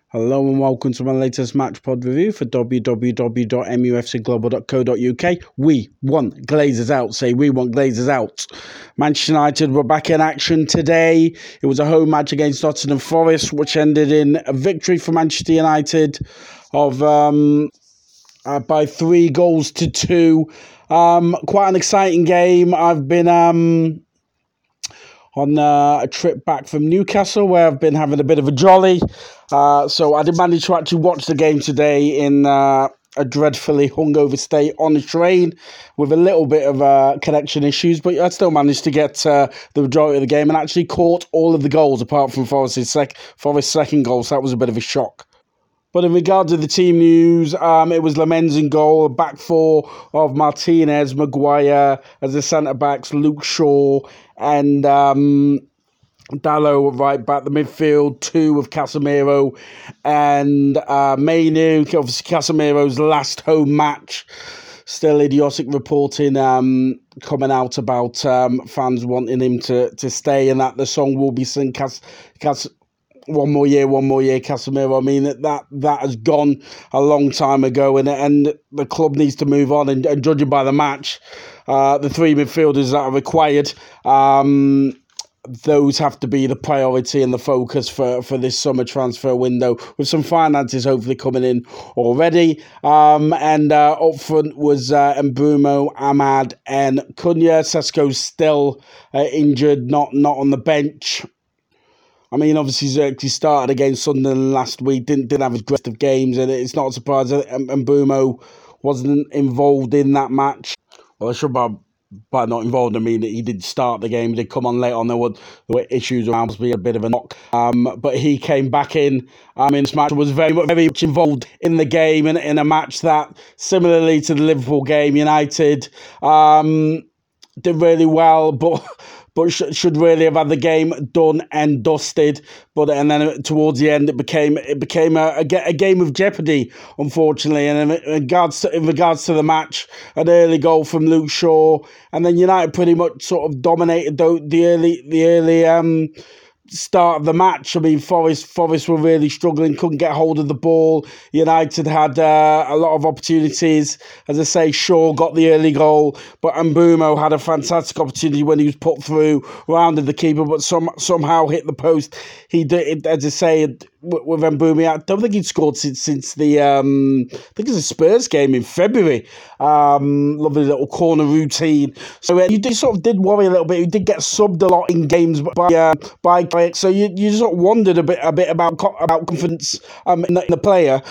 Hello and welcome to my latest match pod review for www.mufcglobal.co.uk. We want Glazers out. Say we want Glazers out. Manchester United were back in action today. It was a home match against Nottingham Forest, which ended in a victory for Manchester United of by 3-2. Quite an exciting game. I've been on a trip back from Newcastle where I've been having a bit of a jolly. So I did manage to actually watch the game today in a dreadfully hungover state on the train with a little bit of connection issues, but I still managed to get the majority of the game and actually caught all of the goals apart from Forest's second goal, so that was a bit of a shock. But in regard to the team news, it was Lamens in goal, back four of Martinez, Maguire as the centre-backs, Luke Shaw and Dalot right back, the midfield, two of Casemiro and Mainoo. Obviously, Casemiro's last home match. Still idiotic reporting coming out about fans wanting him to stay and that the song will be sung one more year, Casemiro. I mean, that has gone a long time ago, and the club needs to move on. And judging by the match, the three midfielders that are required, those have to be the priority and the focus for this summer transfer window, with some finances hopefully coming in already. And up front was Mbeumo, Amad, and Cunha. Sesko's still injured, not on the bench. I mean, obviously, he started against Sunderland last week, didn't have his best of games, and it's not a surprise that Mbeumo wasn't involved in that match. Well, I should by not involved, I mean that he did start the game, he did come on late on, there were issues around, must be a bit of a knock. But he came back in this match, was very much involved in the game, and in a match that, similarly to the Liverpool game, United did really well, but should really have had the game done and dusted. And then towards the end, it became a game of jeopardy, unfortunately. And in regards to the match, an early goal from Luke Shaw, and then United pretty much sort of dominated the early start of the match. I mean, Forest were really struggling, couldn't get hold of the ball. United had a lot of opportunities. As I say, Shaw got the early goal, but Mbeumo had a fantastic opportunity when he was put through, rounded the keeper, but somehow hit the post. He did, as I say, with Mbeumo, I don't think he'd scored since the I think it's a Spurs game in February. Lovely little corner routine. So you sort of did worry a little bit. He did get subbed a lot in games by so you sort of wondered a bit about confidence in the player.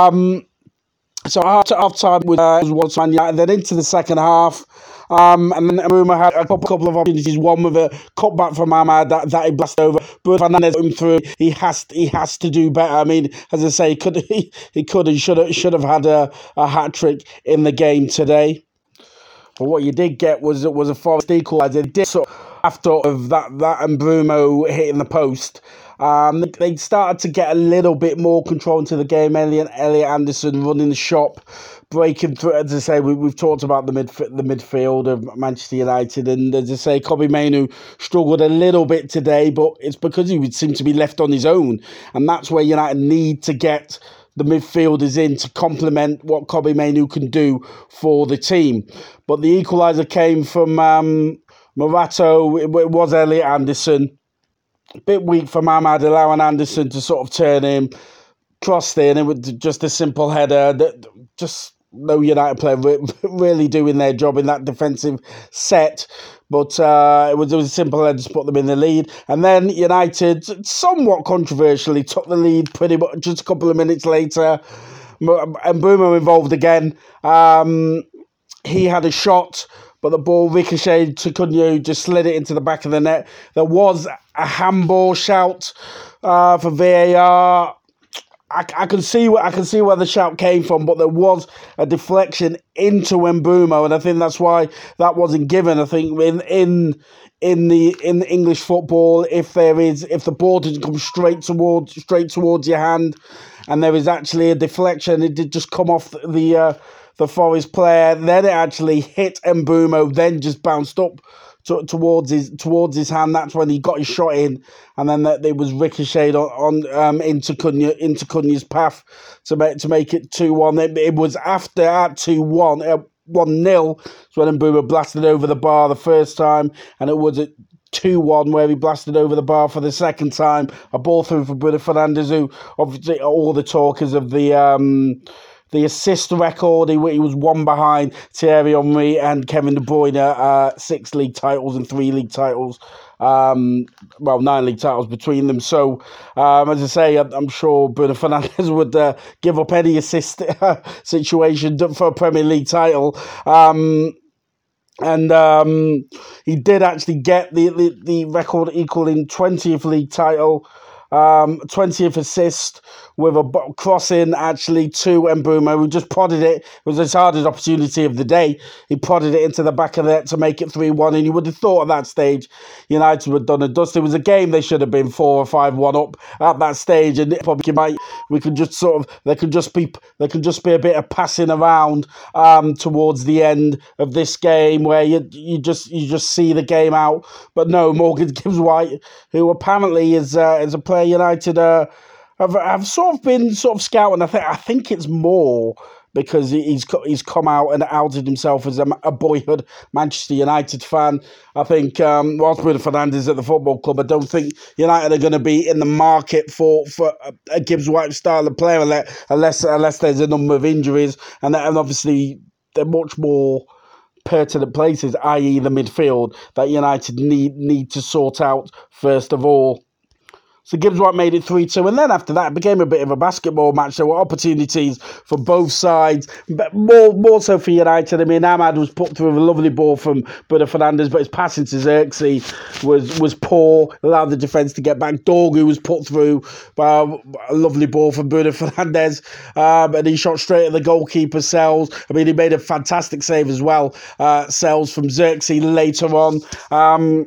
So after half time was Man United, then into the second half. And then Mbeumo had a couple of opportunities. One with a cutback from Amad that he blasted over. Bruno Fernandes put him through. He has to do better. I mean, as I say, he could and should have had a hat trick in the game today. But what you did get was a Forest equaliser. They did sort of, after of that and Mbeumo hitting the post. They started to get a little bit more control into the game. Elliot Anderson running the shop, breaking through. As I say, we've talked about the midfield of Manchester United, and as I say, Kobbie Mainoo struggled a little bit today, but it's because he would seem to be left on his own, and that's where United need to get the midfielders in to complement what Kobbie Mainoo can do for the team. But the equaliser came from Morato. It was Elliot Anderson. A bit weak from Amad, allowing Anderson to sort of turn him, crossed in, it was just a simple header. Just no United player really doing their job in that defensive set. But it was a simple header to put them in the lead. And then United, somewhat controversially, took the lead pretty much just a couple of minutes later. Mbeumo involved again. He had a shot, but the ball ricocheted to Cunha, just slid it into the back of the net. There was a handball shout for VAR. I can see where the shout came from, but there was a deflection into Mbeumo, and I think that's why that wasn't given. I think in the English football, if the ball doesn't come straight towards your hand, and there is actually a deflection, it did just come off the Forest player, then it actually hit Mbeumo, then just bounced up towards his hand. That's when he got his shot in, and then it was ricocheted on into Cunha's path to make it 2-1. It was after at 2-1. 1-0 when Mbeumo blasted over the bar the first time, and it was at 2-1 where he blasted over the bar for the second time. A ball through for Bruno Fernandes, who obviously all the talkers of the assist record. He was one behind Thierry Henry and Kevin De Bruyne, 6 league titles and 3 league titles. 9 league titles between them. So, as I say, I'm sure Bruno Fernandes would give up any assist situation for a Premier League title. He did actually get the record equaling 20th league title, 20th assist with a crossing actually to Mbeumo, who just prodded it. It was his hardest opportunity of the day. He prodded it into the back of the net to make it 3-1, and you would have thought at that stage United were done and dusted. It was a game they should have been 4 or 5-1 up at that stage, and they could just be a bit of passing around towards the end of this game where you just see the game out. But no, Morgan Gibbs White, who apparently is a player United have sort of been scouting. I think it's more because he's come out and outed himself as a boyhood Manchester United fan. I think whilst Bruno Fernandes at the football club, I don't think United are going to be in the market for a Gibbs White style of player unless there's a number of injuries, and obviously they're much more pertinent places, i.e. the midfield, that United need to sort out first of all. So Gibbs White made it 3-2, and then after that, it became a bit of a basketball match. There were opportunities for both sides, but more so for United. I mean, Ahmad was put through a lovely ball from Bruno Fernandes, but his passing to Xerxes was poor, allowed the defence to get back. Dorgu was put through by a lovely ball from Bruno Fernandes, and he shot straight at the goalkeeper, Sells. I mean, he made a fantastic save as well, Sells from Xerxes later on.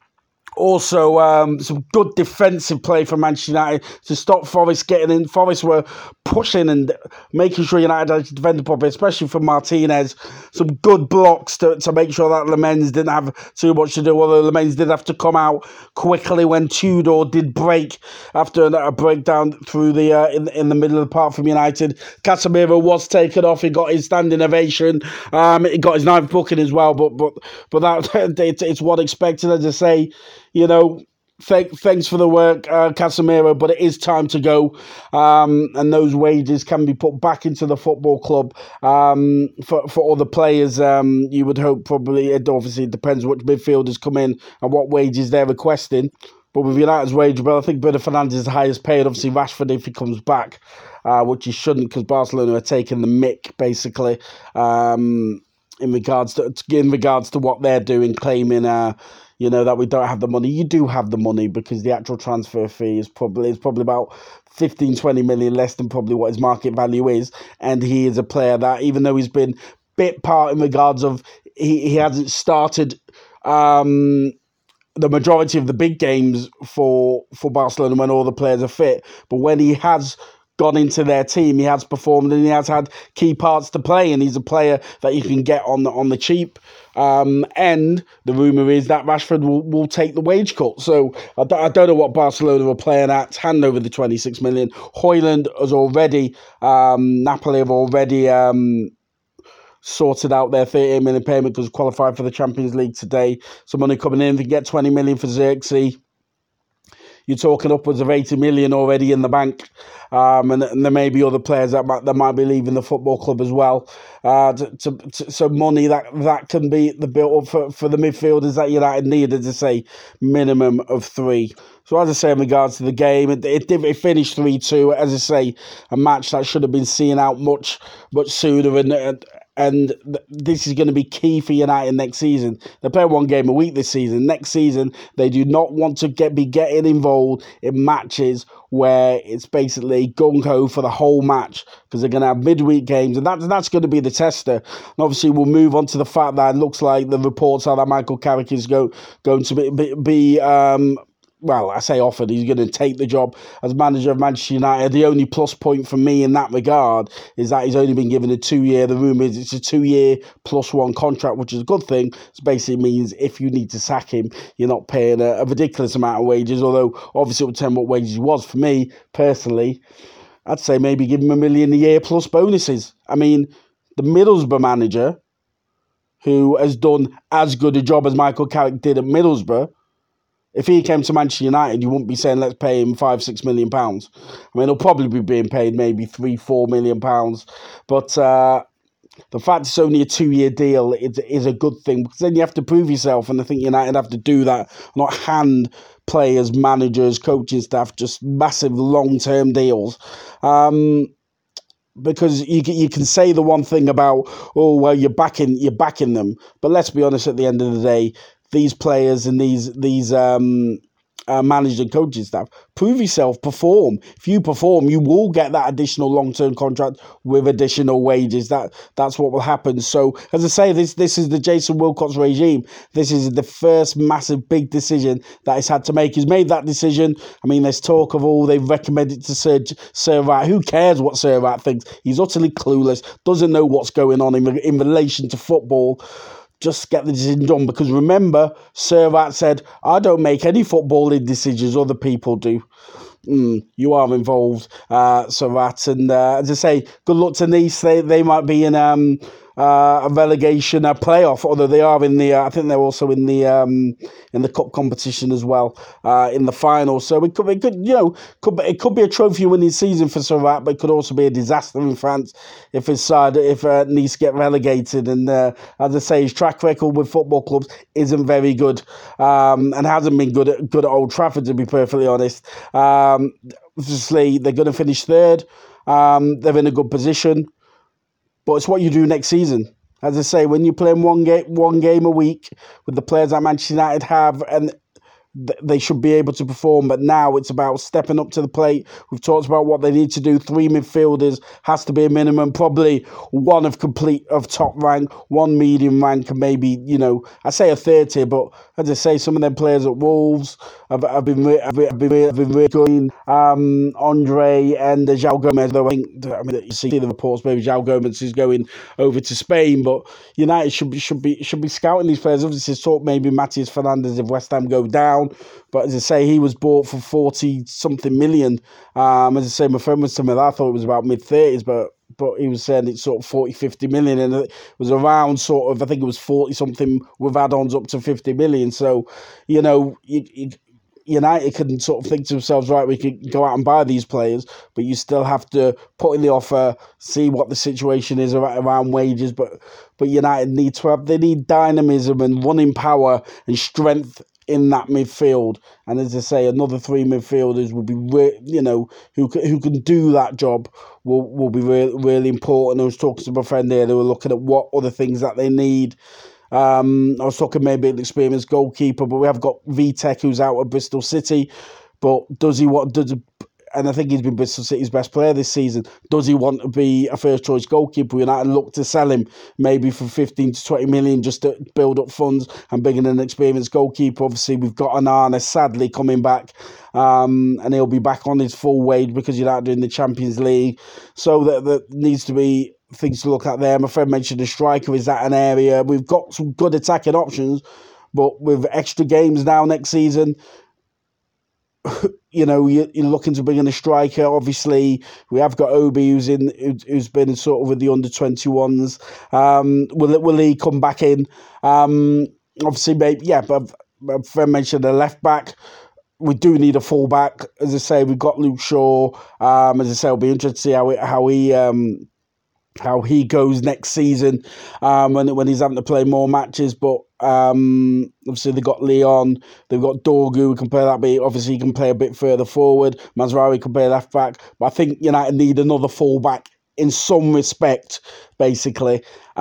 Also, some good defensive play from Manchester United to stop Forest getting in. Forest were pushing and making sure United had to defend properly, especially from Martinez. Some good blocks to make sure that Lemens didn't have too much to do, although Lemens did have to come out quickly when Tudor did break after a breakdown through the in the middle of the park from United. Casemiro was taken off. He got his standing ovation. He got his 9th booking as well, but that it's what expected, as I say. Thanks for the work, Casemiro, but it is time to go, and those wages can be put back into the football club for other players. You would hope probably. It obviously depends which midfielders come in and what wages they're requesting. But with United's wage bill, I think Bruno Fernandes is the highest paid. Obviously, Rashford, if he comes back, which he shouldn't, because Barcelona are taking the mick basically. In regards to what they're doing, claiming that we don't have the money. You do have the money, because the actual transfer fee is probably about 15-20 million less than probably what his market value is, and he is a player that, even though he's been bit part in regards of he hasn't started the majority of the big games for Barcelona when all the players are fit, but when he has gone into their team, he has performed and he has had key parts to play, and he's a player that you can get on the cheap. And the rumour is that Rashford will take the wage cut. So I don't know what Barcelona are playing at, hand over the 26 million. Højlund has already, Napoli have already sorted out their 38 million payment because qualified for the Champions League today. So money coming in, they get 20 million for Xerxes. You're talking upwards of 80 million already in the bank, and there may be other players that might be leaving the football club as well. So money that can be the build up for the midfielders that United need, as I say, minimum of 3. So as I say, in regards to the game, it finished 3-2. As I say, a match that should have been seen out much sooner, and this is going to be key for United next season. They play 1 game a week this season. Next season, they do not want to be getting involved in matches where it's basically gung-ho for the whole match, because they're going to have midweek games, and that's going to be the tester. And obviously, we'll move on to the fact that it looks like the reports are that Michael Carrick is going to be well, I say offered, he's going to take the job as manager of Manchester United. The only plus point for me in that regard is that he's only been given a 2-year. The rumour is it's a 2-year +1 contract, which is a good thing. It basically means if you need to sack him, you're not paying a ridiculous amount of wages, although obviously it would depend what wages he was. For me, personally, I'd say maybe give him $1 million a year plus bonuses. I mean, the Middlesbrough manager, who has done as good a job as Michael Carrick did at Middlesbrough, if he came to Manchester United, you wouldn't be saying let's pay him £5-6 million. I mean, he'll probably be being paid maybe £3-4 million. But the fact it's only a 2-year deal is a good thing, because then you have to prove yourself, and I think United have to do that, not hand players, managers, coaching staff just massive long-term deals. Because you can say the one thing about, oh well, you're backing them, but let's be honest, at the end of the day, these players and these managed and coaching staff, prove yourself, perform. If you perform, you will get that additional long-term contract with additional wages. That's what will happen. So, as I say, this is the Jason Wilcox regime. This is the first massive big decision that he's had to make. He's made that decision. I mean, there's talk of, they've recommended to Sir Rat. Who cares what Sir Rat thinks? He's utterly clueless, doesn't know what's going on in relation to football. Just get the decision done, because remember, Sir Rat said, I don't make any footballing decisions, other people do. You are involved, Sir Rat. And as I say, good luck to Nice. They might be in a relegation playoff, although they are in the, I think they're also in the cup competition as well, in the final. So it could be a trophy winning season for Sir Rat, but it could also be a disaster in France if Nice get relegated. And as I say, his track record with football clubs isn't very good, and hasn't been good at Old Trafford, to be perfectly honest. Obviously, they're going to finish third. They're in a good position. But it's what you do next season. As I say, when you're playing one game a week with the players that Manchester United have, and they should be able to perform. But now it's about stepping up to the plate. We've talked about what they need to do. 3 midfielders has to be a minimum. Probably one of top rank, one medium rank, and maybe, I say a third tier. But as I say, some of them players at Wolves have been really good. Andre and João Gomez. Though I mean, you see the reports. Maybe João Gomez is going over to Spain, but United should be scouting these players. Obviously, talk maybe Matheus Fernandes if West Ham go down. But as I say, he was bought for 40-something million. As I say, my friend was telling me that I thought it was about mid-30s, but he was saying it's sort of 40-50 million, and it was around sort of, I think it was 40-something with add-ons up to 50 million. So, United can sort of think to themselves, right, we could go out and buy these players, but you still have to put in the offer, see what the situation is around wages. But United need dynamism and running power and strength in that midfield. And as I say, another 3 midfielders will be, who can do that job will be really important. I was talking to my friend there, they were looking at what other things that they need. I was talking maybe an experienced goalkeeper, but we have got Vitek, who's out at Bristol City. But and I think he's been Bristol City's best player this season. Does he want to be a first choice goalkeeper? United look to sell him maybe for 15 to 20 million just to build up funds and bring in an experienced goalkeeper. Obviously, we've got Onana sadly coming back, and he'll be back on his full wage because United are in the Champions League. So that needs to be things to look at there. My friend mentioned a striker. Is that an area? We've got some good attacking options, but with extra games now next season, you're looking to bring in a striker. Obviously, we have got Obi, who's been sort of with the under-21s. Will he come back in? Obviously, but my friend mentioned a left-back. We do need a full-back. As I say, we've got Luke Shaw. As I say, it'll be interesting to see how he goes next season when he's having to play more matches. But obviously they've got Leon, they've got Dorgu, who can play that bit. Obviously he can play a bit further forward. Mazraoui can play left back. But I think United need another full back in some respect, basically,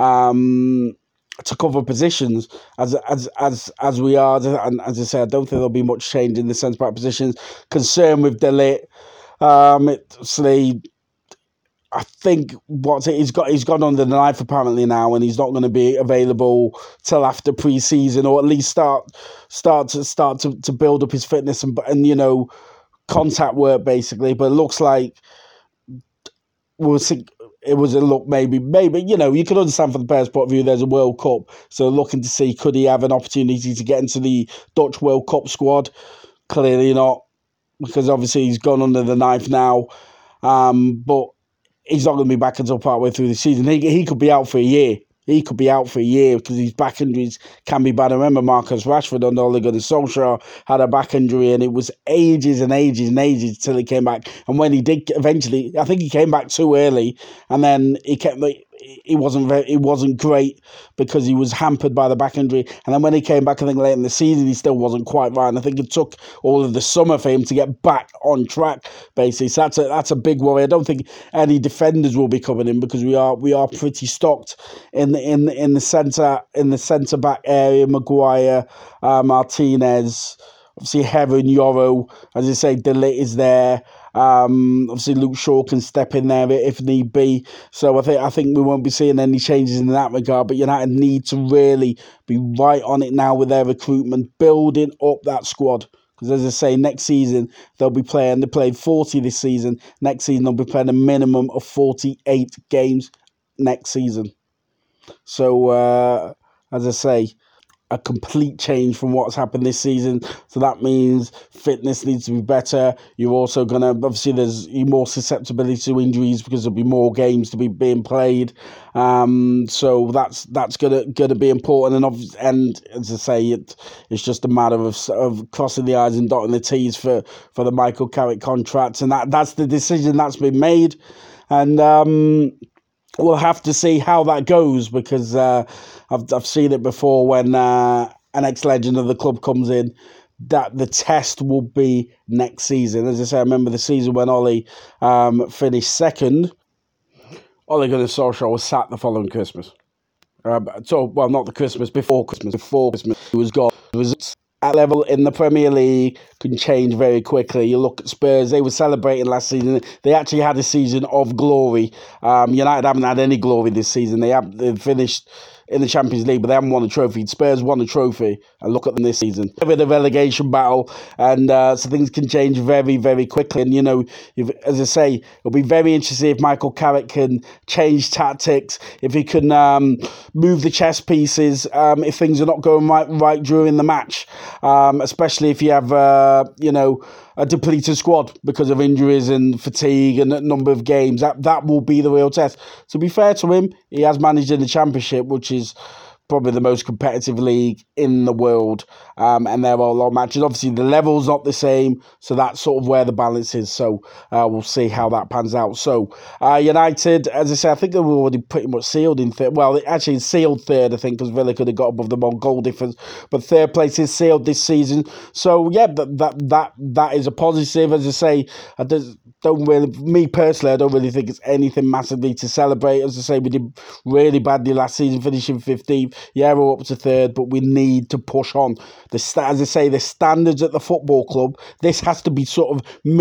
to cover positions as we are. And as I say, I don't think there'll be much change in the centre back positions. Concern with De Ligt, I think he's gone under the knife apparently now, and he's not going to be available till after pre-season, or at least start to build up his fitness and contact work basically. But it looks like we'll see. It was a look, maybe, you can understand from the player's point of view, there's a World Cup. So looking to see, could he have an opportunity to get into the Dutch World Cup squad? Clearly not, because obviously he's gone under the knife now. But he's not going to be back until partway through the season. He could be out for a year. He could be out for a year because his back injuries can be bad. I remember Marcus Rashford under Ole Gunnar Solskjaer had a back injury, and it was ages and ages and ages till he came back. And when he did eventually, I think he came back too early, and then he wasn't great because he was hampered by the back injury. And then when he came back, I think late in the season, he still wasn't quite right. And I think it took all of the summer for him to get back on track, basically. So that's a big worry. I don't think any defenders will be coming in because we are pretty stocked in the centre back area. Maguire, Martinez, obviously Heron, Yoro, as I say, De Ligt is there. Obviously Luke Shaw can step in there if need be. So I think we won't be seeing any changes in that regard. But United need to really be right on it now with their recruitment, building up that squad. Because as I say, next season they played 40 this season. Next season they'll be playing a minimum of 48 games next season. So as I say, a complete change from what's happened this season. So that means fitness needs to be better. You're also going to, obviously there's more susceptibility to injuries because there'll be more games to be being played. So that's going to be important. And as I say, it's just a matter of crossing the I's and dotting the T's for the Michael Carrick contracts. And that's the decision that's been made. And we'll have to see how that goes because I've seen it before when an ex-legend of the club comes in, that the test will be next season. As I say, I remember the season when Ollie finished second. Ole Gunnar Solskjaer was sacked the following Christmas. Not the Christmas, before Christmas. Before Christmas, he was gone. Results at level in the Premier League can change very quickly. You look at Spurs, they were celebrating last season. They actually had a season of glory. United haven't had any glory this season. They've finished in the Champions League, but they haven't won a trophy. Spurs won a trophy, and look at them this season. With the relegation battle, and so things can change very, very quickly. And, as I say, it'll be very interesting if Michael Carrick can change tactics, if he can move the chess pieces, if things are not going right during the match, especially if you have, a depleted squad because of injuries and fatigue and a number of games. That will be the real test. To be fair to him, he has managed in the Championship, which is probably the most competitive league in the world, and there are a lot of matches. Obviously, the level's not the same, so that's sort of where the balance is. So we'll see how that pans out. So United, as I say, I think they were already pretty much sealed in third. Well, actually sealed third, I think, because Villa could have got above them on goal difference. But third place is sealed this season. So yeah, that is a positive. As I say, I don't really think it's anything massively to celebrate. As I say, we did really badly last season, finishing 15th. Yeah, we're up to third, but we need to push on. As I say, the standards at the football club, this has to be sort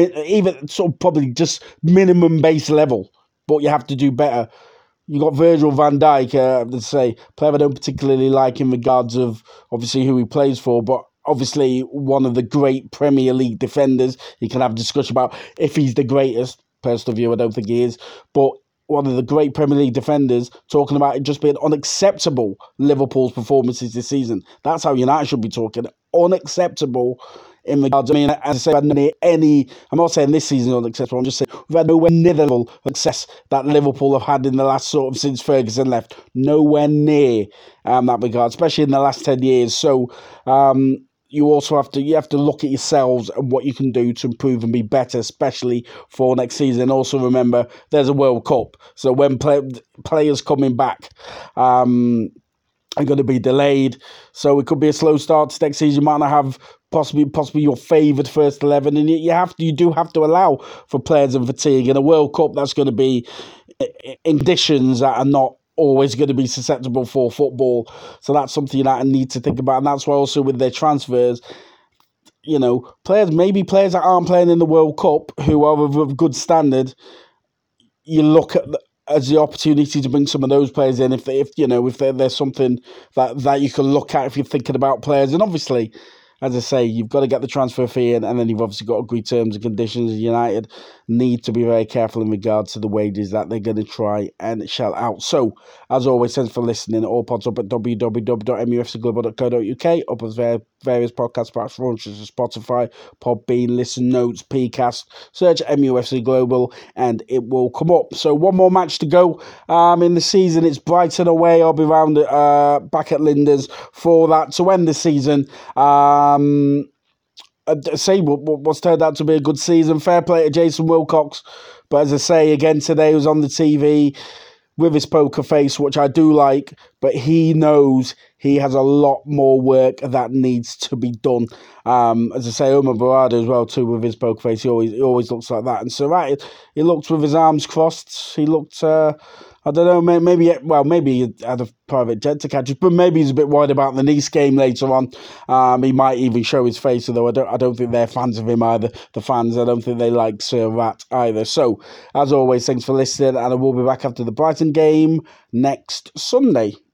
of probably just minimum base level, but you have to do better. You got Virgil van Dijk, let's say, player I don't particularly like in regards of obviously who he plays for, but obviously one of the great Premier League defenders. You can have a discussion about if he's the greatest. Personal view, I don't think he is, but one of the great Premier League defenders talking about it just being unacceptable, Liverpool's performances this season. That's how United should be talking. Unacceptable in regards, as I say, I'm not saying this season is unacceptable, I'm just saying we've had nowhere near the level of success that Liverpool have had in the last since Ferguson left. Nowhere near that regard, especially in the last 10 years. So, you also have to look at yourselves and what you can do to improve and be better, especially for next season. And also remember, there's a World Cup, so when players coming back are going to be delayed, so it could be a slow start to next season. You might not have possibly your favoured first 11, and you do have to allow for players and fatigue. In a World Cup, that's going to be conditions that are not always going to be susceptible for football. So that's something United need to think about. And that's why also with their transfers, players that aren't playing in the World Cup who are of good standard, you look at as the opportunity to bring some of those players in, if there's something that you can look at if you're thinking about players. And obviously, as I say, you've got to get the transfer fee in, and then you've obviously got to agree terms and conditions. United need to be very careful in regard to the wages that they're going to try and shell out. So, as always, thanks for listening. All pods up at www.mufcglobal.co.uk, up with various podcast platforms such as Spotify, Podbean, Listen Notes, Pcast. Search MUFC Global, and it will come up. So, one more match to go in the season. It's Brighton away. I'll be round back at Linders for that to end the season. Say what's turned out to be a good season. Fair play to Jason Wilcox, but as I say again today, he was on the TV with his poker face, which I do like, but he knows he has a lot more work that needs to be done. As I say, Omar Barada as well too with his poker face. He always looks like that. And so he looked with his arms crossed. He looked. I don't know, maybe he had a private jet to catch us, but maybe he's a bit worried about the Nice game later on. He might even show his face, although I don't think they're fans of him either. The fans, I don't think they like Sir Rat either. So, as always, thanks for listening, and I will be back after the Brighton game next Sunday.